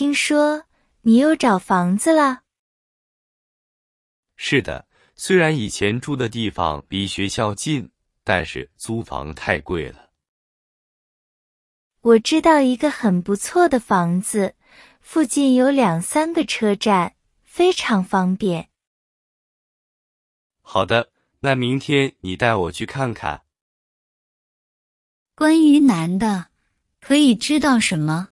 听说你又找房子了？ 是的，虽然以前住的地方离学校近，但是租房太贵了。 我知道一个很不错的房子，附近有2-3个车站，非常方便。 好的，那明天你带我去看看。 关于男的，可以知道什么？